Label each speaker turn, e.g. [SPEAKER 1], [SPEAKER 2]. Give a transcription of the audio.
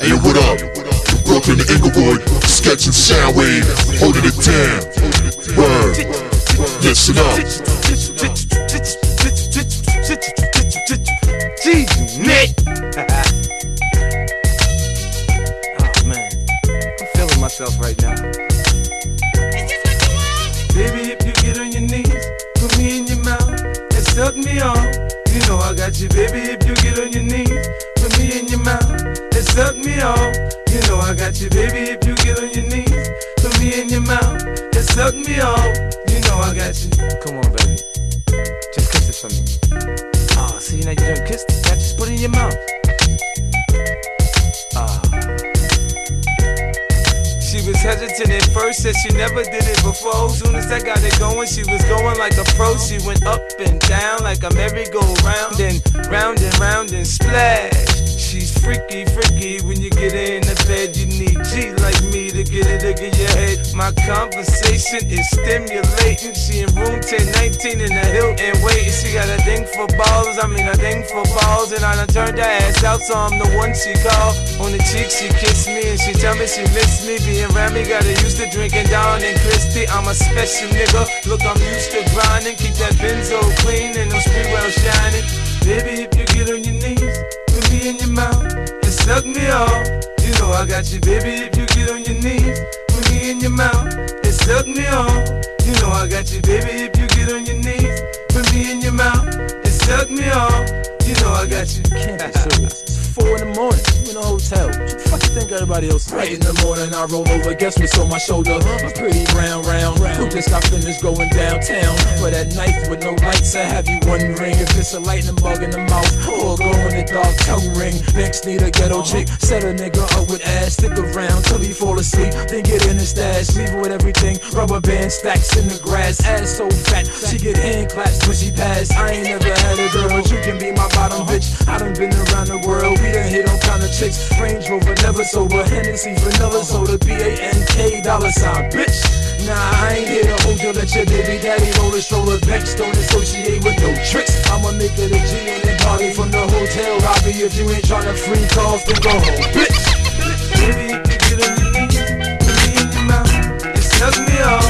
[SPEAKER 1] Hey, what up? Brooklyn to Inglewood, sketching Soundwave, holding it down. Word, listen up.
[SPEAKER 2] G-Unit. Oh man, I'm feeling myself right now. Baby, if you get on your knees, put me in your mouth and suck me off. You know I got you, baby. If you get on your knees, put me in your mouth and suck me off. You know I got you, baby. If you get on your knees, put me in your mouth and suck me off. You know I got you. Come on, baby, just kiss it for me. Oh, see, now you done kissed it. Now just put it in your mouth. She was hesitant at first, said she never did it before. Soon as I got it going, she was going like a pro. She went up and down like a merry-go-round and round and splash. She's freaky, freaky. When you get her in the bed, you need G like me to get it to your head. My conversation is stimulating. She in room 1019 in the Hilton waiting. She got a thing for balls, a thing for balls. And I done turned her ass out, so I'm the one she called. On the cheek, she kissed me and she tell me she miss me. Being around me, got her used to drinking down in Christie. I'm a special nigga, look, I'm used to grinding. Keep that Benzo clean and them street well shining. Baby, if you get on your knees, put me in your mouth and suck me off. You know I got you, baby. If you get on your knees, put me in your mouth and suck me off. You know I got you, baby. If you get on your knees, put me in your mouth and suck me off. You know I got you.
[SPEAKER 3] Can't be serious. It's 4 in the morning. You in a hotel. What the fuck you think everybody else is?
[SPEAKER 4] Right in the morning, I roll over. Guess what's on my shoulder? A pretty round. Who just got finished going downtown? For that knife with no lights, I have you wondering if it's a lightning bug in the mouth or a glow in the dark tongue ring. Next need a ghetto chick. Set a nigga up with ass. Stick around till he fall asleep. Then get in the stash. Leave with everything. Rubber band stacks in the grass. Ass so fat, she get hand claps when she pass. I ain't never had a girl, but you can be my bottom bitch. I done been around the world. We done hit all kind of chicks. Range Rover, never sober. Hennessy, vanilla soda, BANK $, bitch. Nah, I ain't here to hold you. Let your baby daddy roll the stroller. Next, don't associate with no tricks. I'ma make it a G and then party from the hotel lobby. If you ain't tryna free calls, then go home, bitch.
[SPEAKER 2] Baby, if you get on your knees, put me in your mouth and suck me off.